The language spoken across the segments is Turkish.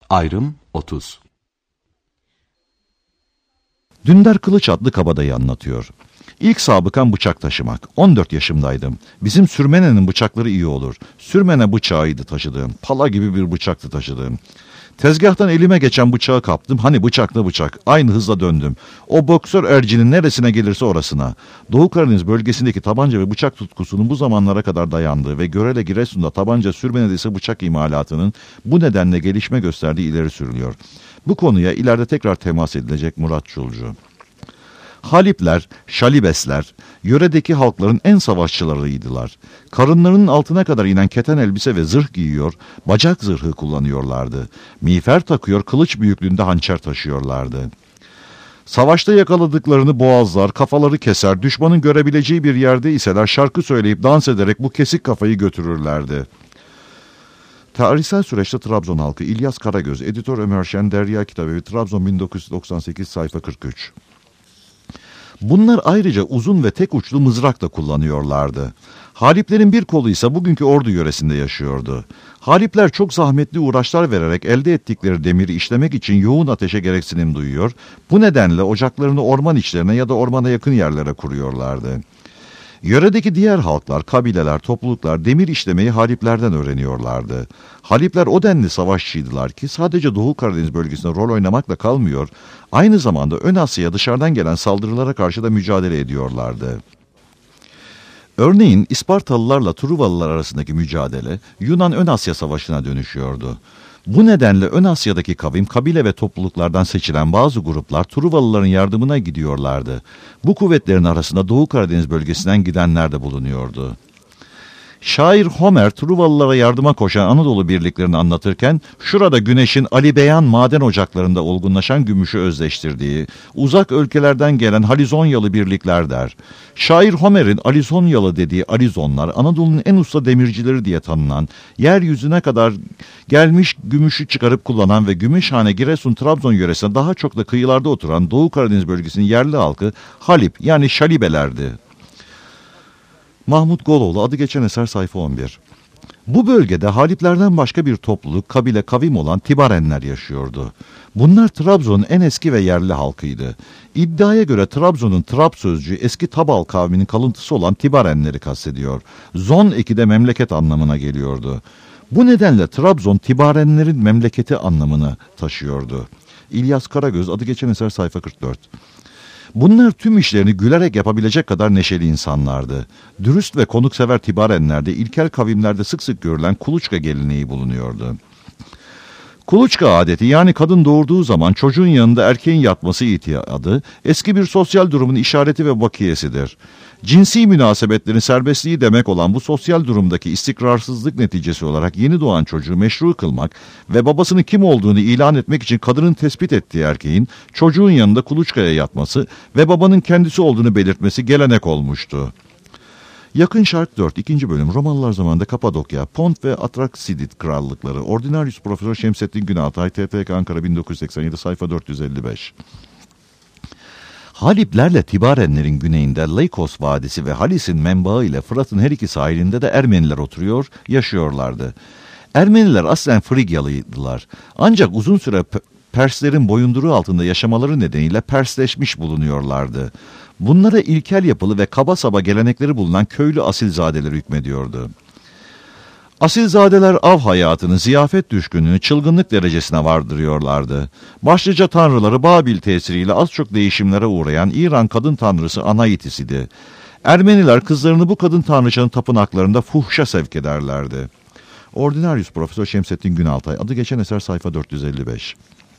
Ayrım 30. Dündar Kılıç adlı kabadayı anlatıyor. İlk sabıkam bıçak taşımak. 14 yaşımdaydım. Bizim sürmenenin bıçakları iyi olur. Sürmene bıçağıydı taşıdığım. Pala gibi bir bıçaktı taşıdığım. Tezgahtan elime geçen bıçağı kaptım. Hani bıçakla bıçak. Aynı hızla döndüm. O boksör ercinin neresine gelirse orasına. Doğu Karadeniz bölgesindeki tabanca ve bıçak tutkusunun bu zamanlara kadar dayandığı ve Görele Giresun'da tabanca, Sürmene'de ise bıçak imalatının bu nedenle gelişme gösterdiği ileri sürülüyor. Bu konuya ileride tekrar temas edilecek Murat Çulcu. Halipler, Şalibesler, yöredeki halkların en savaşçılarıydılar. Karınlarının altına kadar inen keten elbise ve zırh giyiyor, bacak zırhı kullanıyorlardı. Miğfer takıyor, kılıç büyüklüğünde hançer taşıyorlardı. Savaşta yakaladıklarını boğazlar, kafaları keser, düşmanın görebileceği bir yerde iseler şarkı söyleyip dans ederek bu kesik kafayı götürürlerdi. Tarihsel süreçte Trabzon halkı, İlyas Karagöz, Editör Ömer Şen, Derya Kitabevi, Trabzon 1998, sayfa 43. Bunlar ayrıca uzun ve tek uçlu mızrak da kullanıyorlardı. Haliplerin bir kolu ise bugünkü Ordu yöresinde yaşıyordu. Halipler çok zahmetli uğraşlar vererek elde ettikleri demiri işlemek için yoğun ateşe gereksinim duyuyor. Bu nedenle ocaklarını orman içlerine ya da ormana yakın yerlere kuruyorlardı. Yöredeki diğer halklar, kabileler, topluluklar demir işlemeyi Haliplerden öğreniyorlardı. Halipler o denli savaşçıydılar ki sadece Doğu Karadeniz bölgesinde rol oynamakla kalmıyor, aynı zamanda Ön Asya'ya dışarıdan gelen saldırılara karşı da mücadele ediyorlardı. Örneğin İspartalılarla Truvalılar arasındaki mücadele Yunan Ön Asya Savaşı'na dönüşüyordu. Bu nedenle Ön Asya'daki kavim, kabile ve topluluklardan seçilen bazı gruplar Truvalıların yardımına gidiyorlardı. Bu kuvvetlerin arasında Doğu Karadeniz bölgesinden gidenler de bulunuyordu. Şair Homer, Truvalılara yardıma koşan Anadolu birliklerini anlatırken, şurada güneşin Ali Beyan maden ocaklarında olgunlaşan gümüşü özleştirdiği, uzak ülkelerden gelen Halizonyalı birlikler der. Şair Homer'in Alizonyalı dediği Alizonlar, Anadolu'nun en usta demircileri diye tanınan, yeryüzüne kadar gelmiş gümüşü çıkarıp kullanan ve Gümüşhane, Giresun, Trabzon yöresinde daha çok da kıyılarda oturan Doğu Karadeniz bölgesinin yerli halkı Halip yani Şalibelerdi. Mahmut Goloğlu, adı geçen eser, sayfa 11. Bu bölgede Haliplerden başka bir topluluk, kabile, kavim olan Tibarenler yaşıyordu. Bunlar Trabzon'un en eski ve yerli halkıydı. İddiaya göre Trabzon'un Trab sözcüğü eski Tabal kavminin kalıntısı olan Tibarenleri kastediyor. Zon eki de memleket anlamına geliyordu. Bu nedenle Trabzon Tibarenlerin memleketi anlamını taşıyordu. İlyas Karagöz, adı geçen eser, sayfa 44. Bunlar tüm işlerini gülerek yapabilecek kadar neşeli insanlardı. Dürüst ve konuksever Tibarenlerde, ilkel kavimlerde sık sık görülen kuluçka geleneği bulunuyordu. Kuluçka adeti, yani kadın doğurduğu zaman çocuğun yanında erkeğin yatması itiadı, eski bir sosyal durumun işareti ve bakiyesidir. Cinsi münasebetlerin serbestliği demek olan bu sosyal durumdaki istikrarsızlık neticesi olarak yeni doğan çocuğu meşru kılmak ve babasının kim olduğunu ilan etmek için kadının tespit ettiği erkeğin çocuğun yanında kuluçkaya yatması ve babanın kendisi olduğunu belirtmesi gelenek olmuştu. Yakın Şark 4, 2. bölüm, Romalılar zamanında Kapadokya, Pont ve Atraksidit krallıkları, Ordinarius Profesör Şemsettin Günaltay, TFK Ankara 1987, sayfa 455. Haliplerle Tibarenlerin güneyinde Leykos Vadisi ve Halis'in menbaı ile Fırat'ın her iki sahilinde de Ermeniler oturuyor, yaşıyorlardı. Ermeniler aslen Frigyalıydılar. Ancak uzun süre Perslerin boyunduruğu altında yaşamaları nedeniyle Persleşmiş bulunuyorlardı. Bunlara ilkel yapılı ve kaba saba gelenekleri bulunan köylü asilzadeler hükmediyordu. Asilzadeler av hayatını, ziyafet düşkünlüğünü çılgınlık derecesine vardırıyorlardı. Başlıca tanrıları Babil tesiriyle az çok değişimlere uğrayan İran kadın tanrısı Anaitis idi. Ermeniler kızlarını bu kadın tanrıçanın tapınaklarında fuhşa sevk ederlerdi. Ordinarius Profesör Şemsettin Günaltay, adı geçen eser, sayfa 455.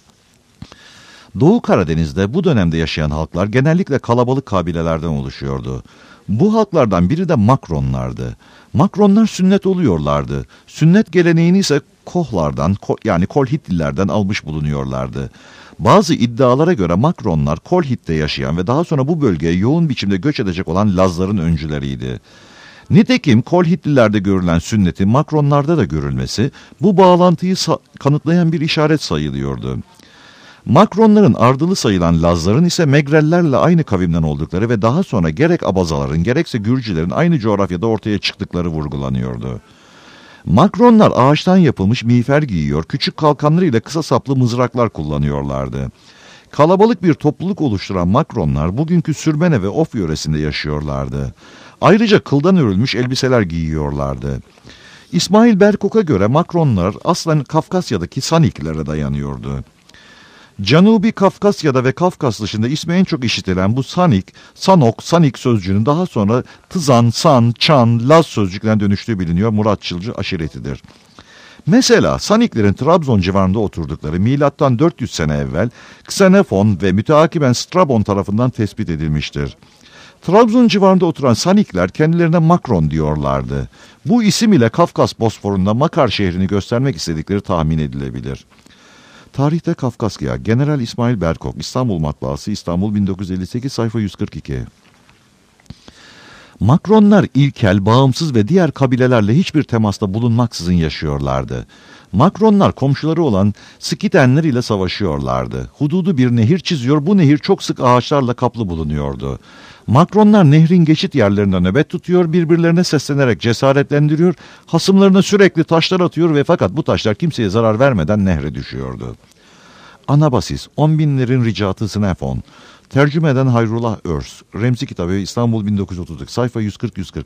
Doğu Karadeniz'de bu dönemde yaşayan halklar genellikle kalabalık kabilelerden oluşuyordu. Bu halklardan biri de Makronlardı. Makronlar sünnet oluyorlardı. Sünnet geleneğini ise Kohlardan, yani Kolhitlilerden almış bulunuyorlardı. Bazı iddialara göre Makronlar Kolhit'te yaşayan ve daha sonra bu bölgeye yoğun biçimde göç edecek olan Lazların öncüleriydi. Nitekim Kolhitlilerde görülen sünnetin Makronlarda da görülmesi bu bağlantıyı kanıtlayan bir işaret sayılıyordu. Makronların ardılı sayılan Lazların ise Megrellerle aynı kavimden oldukları ve daha sonra gerek Abazaların gerekse Gürcülerin aynı coğrafyada ortaya çıktıkları vurgulanıyordu. Makronlar ağaçtan yapılmış miğfer giyiyor, küçük kalkanlarıyla kısa saplı mızraklar kullanıyorlardı. Kalabalık bir topluluk oluşturan Makronlar bugünkü Sürmene ve Of yöresinde yaşıyorlardı. Ayrıca kıldan örülmüş elbiseler giyiyorlardı. İsmail Berkok'a göre Makronlar aslen Kafkasya'daki Saniklere dayanıyordu. Canubi Kafkasya'da ve Kafkas dışında ismi en çok işitilen bu Sanik, Sanok, Sanik sözcüğünün daha sonra Tızan, San, Çan, Laz sözcüklerine dönüştüğü biliniyor. Muratçılcı aşiretidir. Mesela Saniklerin Trabzon civarında oturdukları milattan 400 sene evvel Ksenofon ve müteakiben Strabon tarafından tespit edilmiştir. Trabzon civarında oturan Sanikler kendilerine Makron diyorlardı. Bu isim ile Kafkas Bosforu'nda Makar şehrini göstermek istedikleri tahmin edilebilir. Tarihte Kafkasya, General İsmail Berkok, İstanbul Matbaası, İstanbul 1958, sayfa 142. Makronlar ilkel, bağımsız ve diğer kabilelerle hiçbir temasta bulunmaksızın yaşıyorlardı. Makronlar komşuları olan Skitenler ile savaşıyorlardı. Hududu bir nehir çiziyor, bu nehir çok sık ağaçlarla kaplı bulunuyordu. Makronlar nehrin geçit yerlerinde nöbet tutuyor, birbirlerine seslenerek cesaretlendiriyor, hasımlarına sürekli taşlar atıyor ve fakat bu taşlar kimseye zarar vermeden nehre düşüyordu. Anabasis, 10 binlerin ricatı Snefon, tercüme eden Hayrullah Örs, Remzi Kitabı, İstanbul 1930, sayfa 140-141.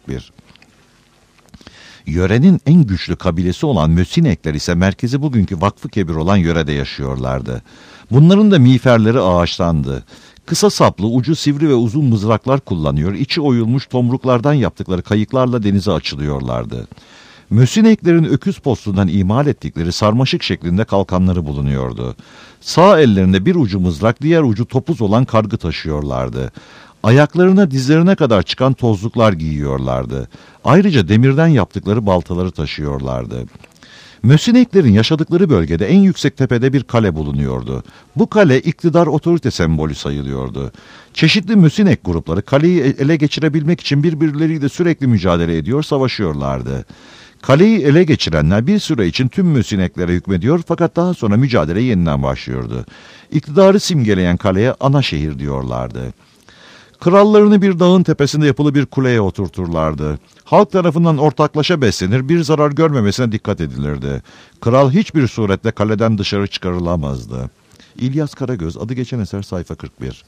Yörenin en güçlü kabilesi olan Mösinekler ise merkezi bugünkü Vakfı Kebir olan yörede yaşıyorlardı. Bunların da miğferleri ağaçtandı. Kısa saplı, ucu sivri ve uzun mızraklar kullanıyor, içi oyulmuş tomruklardan yaptıkları kayıklarla denize açılıyorlardı. Mösineklerin öküz postundan imal ettikleri sarmaşık şeklinde kalkanları bulunuyordu. Sağ ellerinde bir ucu mızrak, diğer ucu topuz olan kargı taşıyorlardı. Ayaklarına dizlerine kadar çıkan tozluklar giyiyorlardı. Ayrıca demirden yaptıkları baltaları taşıyorlardı. Mösineklerin yaşadıkları bölgede en yüksek tepede bir kale bulunuyordu. Bu kale iktidar otorite sembolü sayılıyordu. Çeşitli Mösinek grupları kaleyi ele geçirebilmek için birbirleriyle sürekli mücadele ediyor, savaşıyorlardı. Kaleyi ele geçirenler bir süre için tüm Mösineklere hükmediyor fakat daha sonra mücadele yeniden başlıyordu. İktidarı simgeleyen kaleye ana şehir diyorlardı. Krallarını bir dağın tepesinde yapılı bir kuleye oturturlardı. Halk tarafından ortaklaşa beslenir, bir zarar görmemesine dikkat edilirdi. Kral hiçbir suretle kaleden dışarı çıkarılamazdı. İlyas Karagöz, adı geçen eser, sayfa 41.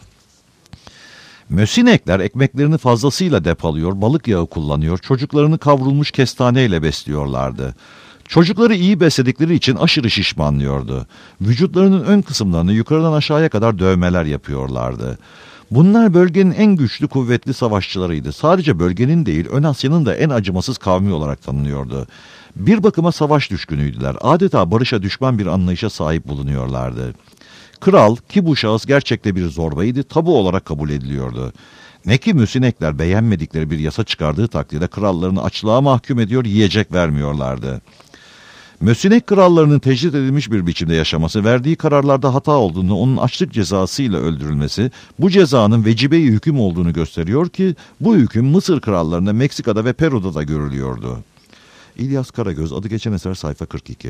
Mösinekler ekmeklerini fazlasıyla depalıyor, balık yağı kullanıyor, çocuklarını kavrulmuş kestaneyle besliyorlardı. Çocukları iyi besledikleri için aşırı şişmanlıyordu. Vücutlarının ön kısımlarını yukarıdan aşağıya kadar dövmeler yapıyorlardı. Bunlar bölgenin en güçlü, kuvvetli savaşçılarıydı. Sadece bölgenin değil, Ön Asya'nın da en acımasız kavmi olarak tanınıyordu. Bir bakıma savaş düşkünüydüler. Adeta barışa düşman bir anlayışa sahip bulunuyorlardı. Kral, ki bu şahıs gerçekte bir zorbaydı, tabu olarak kabul ediliyordu. Ne ki Mösinekler beğenmedikleri bir yasa çıkardığı takdirde krallarını açlığa mahkum ediyor, yiyecek vermiyorlardı. Mösinek krallarının tecrit edilmiş bir biçimde yaşaması, verdiği kararlarda hata olduğunu, onun açlık cezasıyla öldürülmesi, bu cezanın vecibe-i hüküm olduğunu gösteriyor ki, bu hüküm Mısır krallarında, Meksika'da ve Peru'da da görülüyordu. İlyas Karagöz, adı geçen eser, sayfa 42.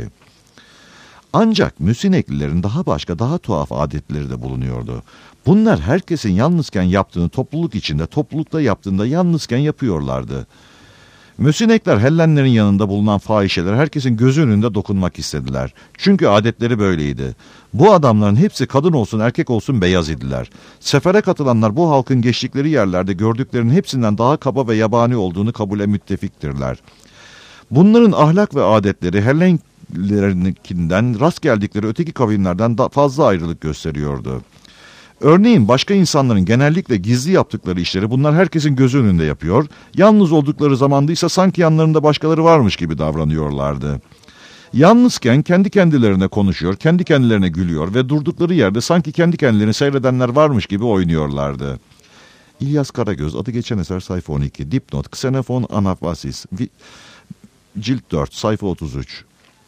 Ancak Mösineklilerin daha başka, daha tuhaf adetleri de bulunuyordu. Bunlar herkesin yalnızken yaptığını topluluk içinde, toplulukta yaptığında yalnızken yapıyorlardı. Mösinekler Hellenlerin yanında bulunan fahişeler herkesin gözü önünde dokunmak istediler. Çünkü adetleri böyleydi. Bu adamların hepsi kadın olsun erkek olsun beyaz idiler. Sefere katılanlar bu halkın geçtikleri yerlerde gördüklerinin hepsinden daha kaba ve yabani olduğunu kabule müttefiktirler. Bunların ahlak ve adetleri Hellenlerinkinden, rast geldikleri öteki kavimlerden daha fazla ayrılık gösteriyordu. Örneğin başka insanların genellikle gizli yaptıkları işleri bunlar herkesin gözü önünde yapıyor, yalnız oldukları zamanda ise sanki yanlarında başkaları varmış gibi davranıyorlardı. Yalnızken kendi kendilerine konuşuyor, kendi kendilerine gülüyor ve durdukları yerde sanki kendi kendilerini seyredenler varmış gibi oynuyorlardı. İlyas Karagöz, adı geçen eser, sayfa 12, dipnot, Ksenofon Anabasis, cilt 4, sayfa 33.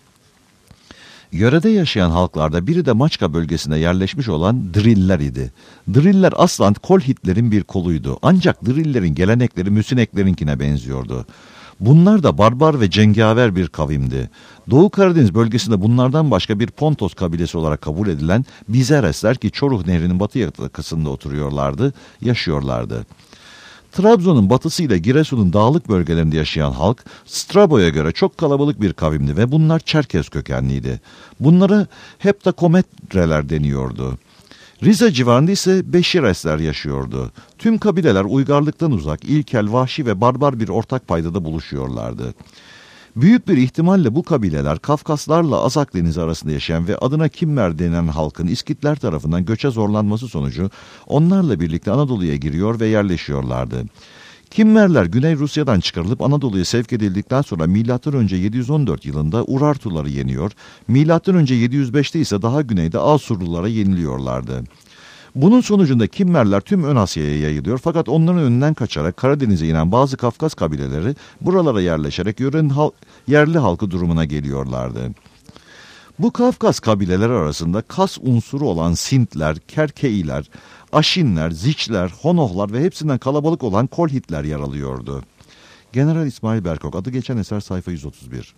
Yörede yaşayan halklarda biri de Maçka bölgesinde yerleşmiş olan Driller idi. Driller aslan Kolhitlerin bir koluydu. Ancak Drillerin gelenekleri Mösineklerinkine benziyordu. Bunlar da barbar ve cengaver bir kavimdi. Doğu Karadeniz bölgesinde bunlardan başka bir Pontos kabilesi olarak kabul edilen Bizeresler ki Çoruh Nehri'nin batı yakasında oturuyorlardı, yaşıyorlardı. Trabzon'un batısı ile Giresun'un dağlık bölgelerinde yaşayan halk Strabo'ya göre çok kalabalık bir kavimdi ve bunlar Çerkez kökenliydi. Bunlara heptakometreler deniyordu. Rize civarında ise Beşiresler yaşıyordu. Tüm kabileler uygarlıktan uzak, ilkel, vahşi ve barbar bir ortak paydada buluşuyorlardı. Büyük bir ihtimalle bu kabileler Kafkaslarla Azak Denizi arasında yaşayan ve adına Kimmer denen halkın İskitler tarafından göçe zorlanması sonucu onlarla birlikte Anadolu'ya giriyor ve yerleşiyorlardı. Kimmerler Güney Rusya'dan çıkarılıp Anadolu'ya sevk edildikten sonra M.Ö. 714 yılında Urartuları yeniyor, M.Ö. 705'te ise daha güneyde Asurlulara yeniliyorlardı. Bunun sonucunda Kimmerler tüm Ön Asya'ya yayılıyor fakat onların önünden kaçarak Karadeniz'e inen bazı Kafkas kabileleri buralara yerleşerek yerli halkı durumuna geliyorlardı. Bu Kafkas kabileleri arasında Kas unsuru olan Sintler, Kerkeiler, Aşinler, Ziçler, Honohlar ve hepsinden kalabalık olan Kolhitler yer alıyordu. General İsmail Berkok, adı geçen eser, sayfa 131.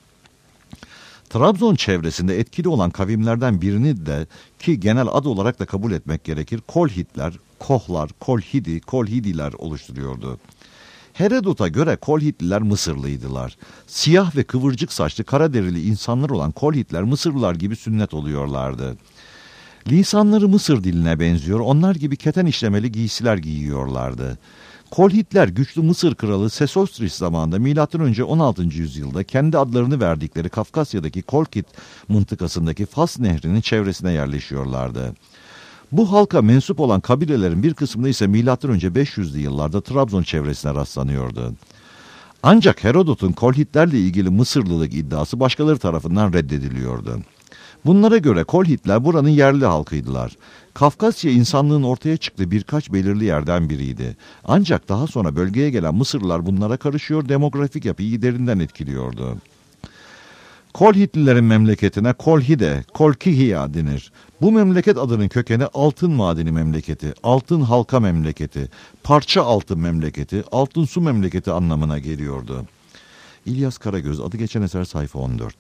Trabzon çevresinde etkili olan kavimlerden birini de ki genel ad olarak da kabul etmek gerekir, Kolhitler, Kohlar, Kolhidi, Kolhidiler oluşturuyordu. Herodot'a göre Kolhitliler Mısırlıydılar. Siyah ve kıvırcık saçlı karaderili insanlar olan Kolhitler Mısırlılar gibi sünnet oluyorlardı. Lisanları Mısır diline benziyor, onlar gibi keten işlemeli giysiler giyiyorlardı. Kolhitler güçlü Mısır kralı Sesostris zamanında M.Ö. 16. yüzyılda kendi adlarını verdikleri Kafkasya'daki Kolkit mıntıkasındaki Fas Nehri'nin çevresine yerleşiyorlardı. Bu halka mensup olan kabilelerin bir kısmında ise M.Ö. 500'lü yıllarda Trabzon çevresine rastlanıyordu. Ancak Herodot'un Kolhitlerle ilgili Mısırlılık iddiası başkaları tarafından reddediliyordu. Bunlara göre Kolhitler buranın yerli halkıydılar. Kafkasya insanlığın ortaya çıktığı birkaç belirli yerden biriydi. Ancak daha sonra bölgeye gelen Mısırlılar bunlara karışıyor, demografik yapıyı derinden etkiliyordu. Kolhitlilerin memleketine Kolhide, Kolkihiya denir. Bu memleket adının kökeni altın madeni memleketi, altın halka memleketi, parça altın memleketi, altın su memleketi anlamına geliyordu. İlyas Karagöz, adı geçen eser, sayfa 14.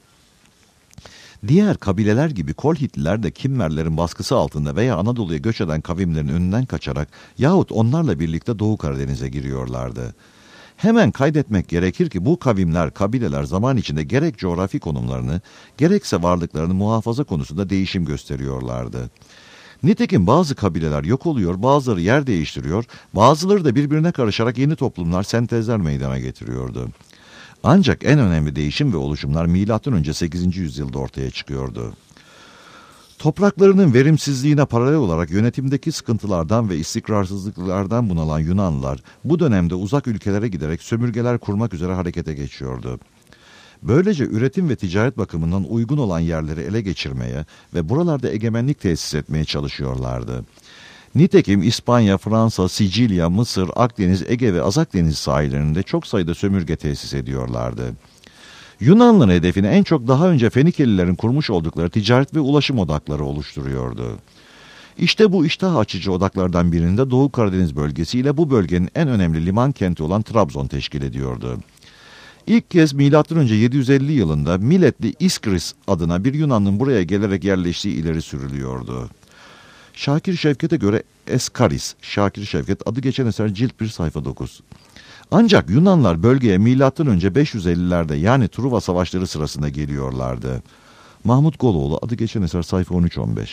Diğer kabileler gibi Kolhitliler de Kimmerlerin baskısı altında veya Anadolu'ya göç eden kavimlerin önünden kaçarak yahut onlarla birlikte Doğu Karadeniz'e giriyorlardı. Hemen kaydetmek gerekir ki bu kavimler, kabileler zaman içinde gerek coğrafi konumlarını, gerekse varlıklarını muhafaza konusunda değişim gösteriyorlardı. Nitekim bazı kabileler yok oluyor, bazıları yer değiştiriyor, bazıları da birbirine karışarak yeni toplumlar, sentezler meydana getiriyordu. Ancak en önemli değişim ve oluşumlar M.Ö. 8. yüzyılda ortaya çıkıyordu. Topraklarının verimsizliğine paralel olarak yönetimdeki sıkıntılardan ve istikrarsızlıklardan bunalan Yunanlılar bu dönemde uzak ülkelere giderek sömürgeler kurmak üzere harekete geçiyordu. Böylece üretim ve ticaret bakımından uygun olan yerleri ele geçirmeye ve buralarda egemenlik tesis etmeye çalışıyorlardı. Nitekim İspanya, Fransa, Sicilya, Mısır, Akdeniz, Ege ve Azakdeniz sahillerinde çok sayıda sömürge tesis ediyorlardı. Yunanlıların hedefini en çok daha önce Fenikelilerin kurmuş oldukları ticaret ve ulaşım odakları oluşturuyordu. İşte bu iştah açıcı odaklardan birinde Doğu Karadeniz bölgesi ile bu bölgenin en önemli liman kenti olan Trabzon teşkil ediyordu. İlk kez M.Ö. 750 yılında Miletli İskris adına bir Yunan'ın buraya gelerek yerleştiği ileri sürülüyordu. Şakir Şevket'e göre Eskaris, Şakir Şevket, adı geçen eser, cilt 1, sayfa 9. Ancak Yunanlar bölgeye M.Ö. 550'lerde yani Truva savaşları sırasında geliyorlardı. Mahmut Goloğlu, adı geçen eser, sayfa 13-15.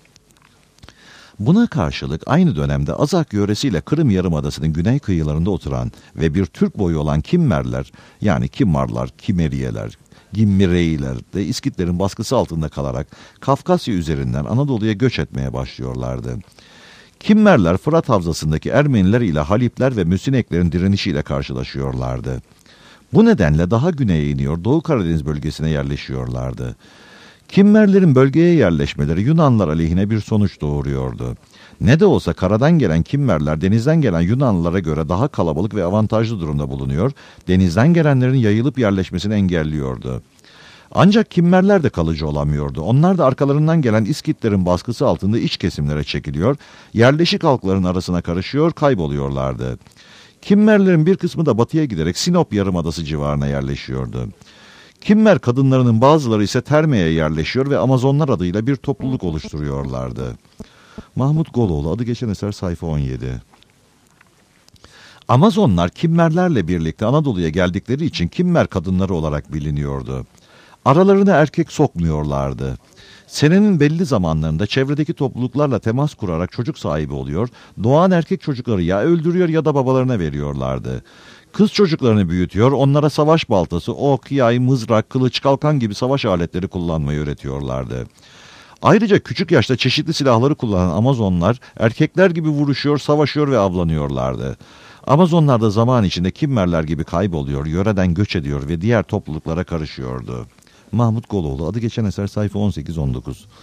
Buna karşılık aynı dönemde Azak yöresiyle Kırım Yarımadası'nın güney kıyılarında oturan ve bir Türk boyu olan Kimmerler, yani Kimmarlar, Kimeriyeler, Gimmireyler de İskitlerin baskısı altında kalarak Kafkasya üzerinden Anadolu'ya göç etmeye başlıyorlardı. Kimmerler Fırat Havzası'ndaki Ermeniler ile Halipler ve Müsineklerin direnişiyle karşılaşıyorlardı. Bu nedenle daha güneye iniyor, Doğu Karadeniz bölgesine yerleşiyorlardı. Kimmerlerin bölgeye yerleşmeleri Yunanlılar aleyhine bir sonuç doğuruyordu. Ne de olsa karadan gelen Kimmerler denizden gelen Yunanlılara göre daha kalabalık ve avantajlı durumda bulunuyor, denizden gelenlerin yayılıp yerleşmesini engelliyordu. Ancak Kimmerler de kalıcı olamıyordu. Onlar da arkalarından gelen İskitlerin baskısı altında iç kesimlere çekiliyor, yerleşik halkların arasına karışıyor, kayboluyorlardı. Kimmerlerin bir kısmı da batıya giderek Sinop Yarımadası civarına yerleşiyordu. Kimmer kadınlarının bazıları ise Terme'ye yerleşiyor ve Amazonlar adıyla bir topluluk oluşturuyorlardı. Mahmut Goloğlu, adı geçen eser, sayfa 17. Amazonlar Kimmerlerle birlikte Anadolu'ya geldikleri için Kimmer kadınları olarak biliniyordu. Aralarına erkek sokmuyorlardı. Senenin belli zamanlarında çevredeki topluluklarla temas kurarak çocuk sahibi oluyor, doğan erkek çocukları ya öldürüyor ya da babalarına veriyorlardı. Kız çocuklarını büyütüyor, onlara savaş baltası, ok, yay, mızrak, kılıç, kalkan gibi savaş aletleri kullanmayı öğretiyorlardı. Ayrıca küçük yaşta çeşitli silahları kullanan Amazonlar erkekler gibi vuruşuyor, savaşıyor ve avlanıyorlardı. Amazonlar da zaman içinde Kimmerler gibi kayboluyor, yöreden göç ediyor ve diğer topluluklara karışıyordu. Mahmut Goloğlu, adı geçen eser, sayfa 18-19.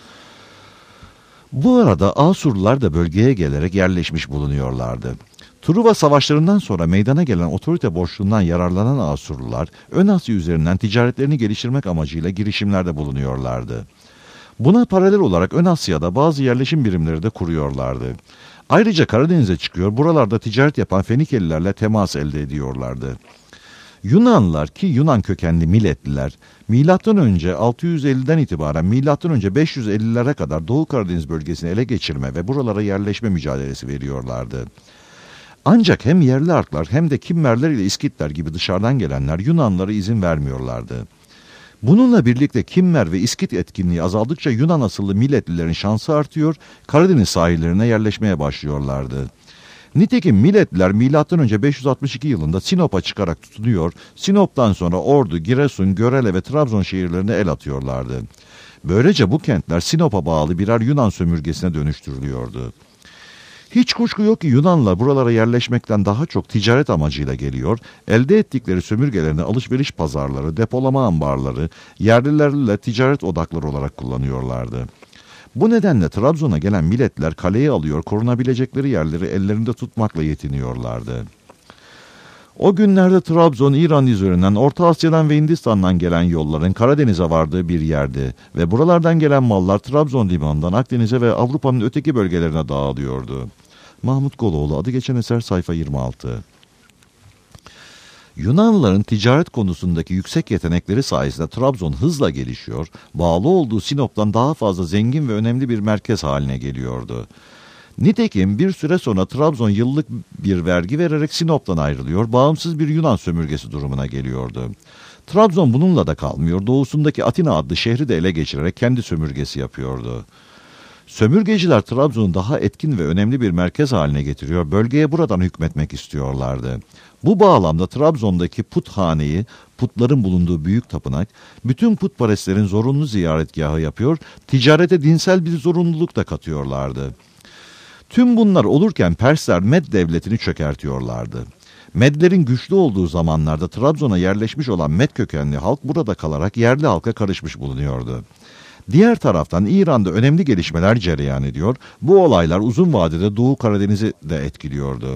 Bu arada Asurlular da bölgeye gelerek yerleşmiş bulunuyorlardı. Truva savaşlarından sonra meydana gelen otorite boşluğundan yararlanan Asurlular, Ön Asya üzerinden ticaretlerini geliştirmek amacıyla girişimlerde bulunuyorlardı. Buna paralel olarak Ön Asya'da bazı yerleşim birimleri de kuruyorlardı. Ayrıca Karadeniz'e çıkıyor, buralarda ticaret yapan Fenikelilerle temas elde ediyorlardı. Yunanlılar ki Yunan kökenli milletliler, milattan önce 650'den itibaren milattan önce 550'lere kadar Doğu Karadeniz bölgesini ele geçirme ve buralara yerleşme mücadelesi veriyorlardı. Ancak hem yerli halklar hem de Kimmerler ile İskitler gibi dışarıdan gelenler Yunanlılara izin vermiyorlardı. Bununla birlikte Kimmer ve İskit etkinliği azaldıkça Yunan asıllı milletlilerin şansı artıyor, Karadeniz sahillerine yerleşmeye başlıyorlardı. Nitekim milletliler M.Ö. 562 yılında Sinop'a çıkarak tutunuyor, Sinop'tan sonra Ordu, Giresun, Görele ve Trabzon şehirlerine el atıyorlardı. Böylece bu kentler Sinop'a bağlı birer Yunan sömürgesine dönüştürülüyordu. Hiç kuşku yok ki Yunanlılar buralara yerleşmekten daha çok ticaret amacıyla geliyor, elde ettikleri sömürgelerini alışveriş pazarları, depolama ambarları, yerlilerle ticaret odakları olarak kullanıyorlardı. Bu nedenle Trabzon'a gelen milletler kaleyi alıyor, korunabilecekleri yerleri ellerinde tutmakla yetiniyorlardı. O günlerde Trabzon, İran üzerinden Orta Asya'dan ve Hindistan'dan gelen yolların Karadeniz'e vardığı bir yerdi ve buralardan gelen mallar Trabzon limanından Akdeniz'e ve Avrupa'nın öteki bölgelerine dağılıyordu. Mahmut Goloğlu, adı geçen eser, sayfa 26. Yunanlıların ticaret konusundaki yüksek yetenekleri sayesinde Trabzon hızla gelişiyor, bağlı olduğu Sinop'tan daha fazla zengin ve önemli bir merkez haline geliyordu. Nitekim bir süre sonra Trabzon yıllık bir vergi vererek Sinop'tan ayrılıyor, bağımsız bir Yunan sömürgesi durumuna geliyordu. Trabzon bununla da kalmıyor, doğusundaki Atina adlı şehri de ele geçirerek kendi sömürgesi yapıyordu. Sömürgeciler Trabzon'u daha etkin ve önemli bir merkez haline getiriyor, bölgeye buradan hükmetmek istiyorlardı. Bu bağlamda Trabzon'daki puthaneyi, putların bulunduğu büyük tapınak, bütün putperestlerin zorunlu ziyaretgahı yapıyor, ticarete dinsel bir zorunluluk da katıyorlardı. Tüm bunlar olurken Persler Med devletini çökertiyorlardı. Medlerin güçlü olduğu zamanlarda Trabzon'a yerleşmiş olan Med kökenli halk burada kalarak yerli halka karışmış bulunuyordu. Diğer taraftan İran'da önemli gelişmeler cereyan ediyor, bu olaylar uzun vadede Doğu Karadeniz'i de etkiliyordu.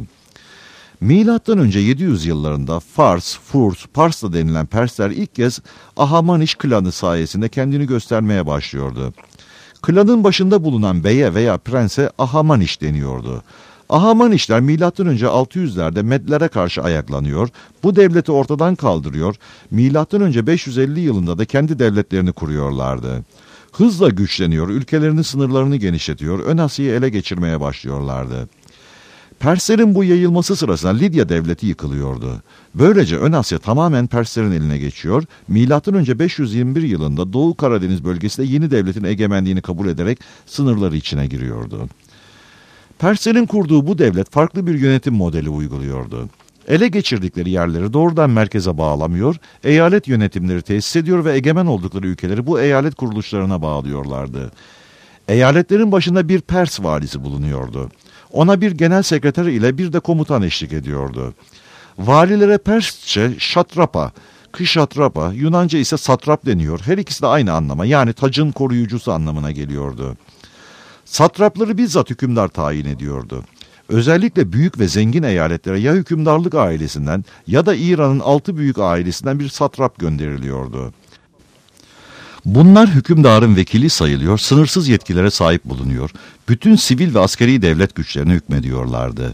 Milattan önce 700 yıllarında Fars, Furs, Parsla denilen Persler ilk kez Ahamaniş klanı sayesinde kendini göstermeye başlıyordu. Klanın başında bulunan beye veya prense Ahamaniş deniyordu. Ahamanişler M.Ö. 600'lerde Medlere karşı ayaklanıyor, bu devleti ortadan kaldırıyor, M.Ö. 550 yılında da kendi devletlerini kuruyorlardı. Hızla güçleniyor, ülkelerinin sınırlarını genişletiyor, Ön Asya'yı ele geçirmeye başlıyorlardı. Perslerin bu yayılması sırasında Lidya devleti yıkılıyordu. Böylece Ön Asya tamamen Perslerin eline geçiyor, M.Ö. 521 yılında Doğu Karadeniz bölgesinde yeni devletin egemenliğini kabul ederek sınırları içine giriyordu. Perslerin kurduğu bu devlet farklı bir yönetim modeli uyguluyordu. Ele geçirdikleri yerleri doğrudan merkeze bağlamıyor, eyalet yönetimleri tesis ediyor ve egemen oldukları ülkeleri bu eyalet kuruluşlarına bağlıyorlardı. Eyaletlerin başında bir Pers valisi bulunuyordu. Ona bir genel sekreter ile bir de komutan eşlik ediyordu. Valilere Persçe şatrapa, kışatrapa, Yunanca ise satrap deniyor. Her ikisi de aynı anlama, yani tacın koruyucusu anlamına geliyordu. Satrapları bizzat hükümdar tayin ediyordu. Özellikle büyük ve zengin eyaletlere ya hükümdarlık ailesinden ya da İran'ın 6 büyük ailesinden bir satrap gönderiliyordu. Bunlar hükümdarın vekili sayılıyor, sınırsız yetkilere sahip bulunuyor. Bütün sivil ve askeri devlet güçlerine hükmediyorlardı.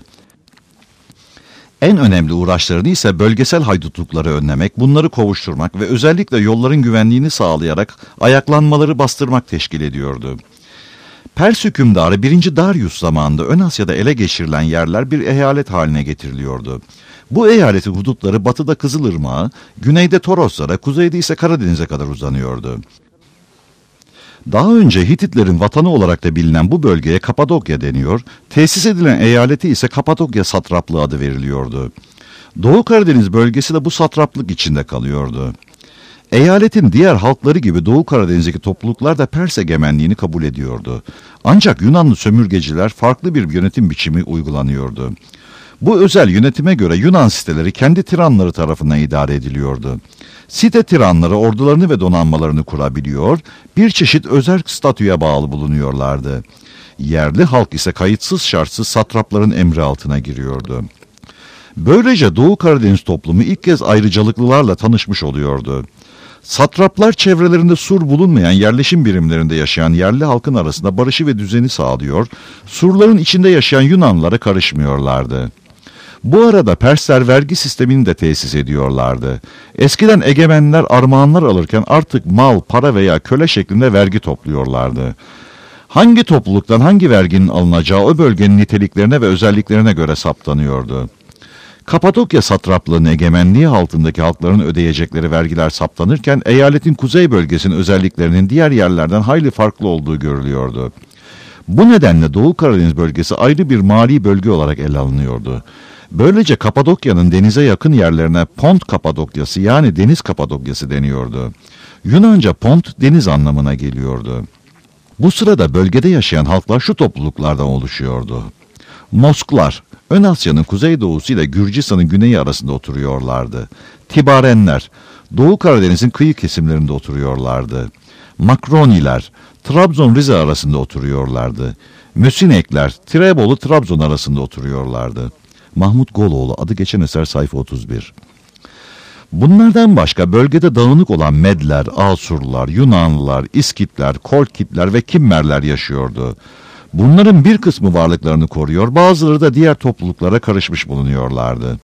En önemli uğraşlarını ise bölgesel haydutlukları önlemek, bunları kovuşturmak ve özellikle yolların güvenliğini sağlayarak ayaklanmaları bastırmak teşkil ediyordu. Pers hükümdarı 1. Darius zamanında Ön Asya'da ele geçirilen yerler bir eyalet haline getiriliyordu. Bu eyaletin hudutları batıda Kızılırmak'a, güneyde Toroslara, kuzeyde ise Karadeniz'e kadar uzanıyordu. Daha önce Hititlerin vatanı olarak da bilinen bu bölgeye Kapadokya deniyor, tesis edilen eyaleti ise Kapadokya satraplığı adı veriliyordu. Doğu Karadeniz bölgesi de bu satraplık içinde kalıyordu. Eyaletin diğer halkları gibi Doğu Karadeniz'deki topluluklar da Pers egemenliğini kabul ediyordu. Ancak Yunanlı sömürgeciler farklı bir yönetim biçimi uygulanıyordu. Bu özel yönetime göre Yunan siteleri kendi tiranları tarafından idare ediliyordu. Site tiranları ordularını ve donanmalarını kurabiliyor, bir çeşit özerk statüye bağlı bulunuyorlardı. Yerli halk ise kayıtsız şartsız satrapların emri altına giriyordu. Böylece Doğu Karadeniz toplumu ilk kez ayrıcalıklılarla tanışmış oluyordu. Satraplar çevrelerinde sur bulunmayan yerleşim birimlerinde yaşayan yerli halkın arasında barışı ve düzeni sağlıyor, surların içinde yaşayan Yunanlılara karışmıyorlardı. Bu arada Persler vergi sistemini de tesis ediyorlardı. Eskiden egemenler armağanlar alırken artık mal, para veya köle şeklinde vergi topluyorlardı. Hangi topluluktan hangi verginin alınacağı o bölgenin niteliklerine ve özelliklerine göre saptanıyordu. Kapadokya satraplığının egemenliği altındaki halkların ödeyecekleri vergiler saptanırken eyaletin kuzey bölgesinin özelliklerinin diğer yerlerden hayli farklı olduğu görülüyordu. Bu nedenle Doğu Karadeniz bölgesi ayrı bir mali bölge olarak ele alınıyordu. Böylece Kapadokya'nın denize yakın yerlerine Pont Kapadokyası yani deniz Kapadokyası deniyordu. Yunanca pont deniz anlamına geliyordu. Bu sırada bölgede yaşayan halklar şu topluluklardan oluşuyordu. Mosklar, Ön Asya'nın kuzeydoğusu ile Gürcistan'ın güneyi arasında oturuyorlardı. Tibarenler, Doğu Karadeniz'in kıyı kesimlerinde oturuyorlardı. Makroniler, Trabzon-Rize arasında oturuyorlardı. Mösinekler, Tirebolu-Trabzon arasında oturuyorlardı. Mahmut Goloğlu, adı geçen eser, sayfa 31. Bunlardan başka bölgede dağınık olan Medler, Asurlar, Yunanlılar, İskitler, Kolkitler ve Kimmerler yaşıyordu. Bunların bir kısmı varlıklarını koruyor, bazıları da diğer topluluklara karışmış bulunuyorlardı.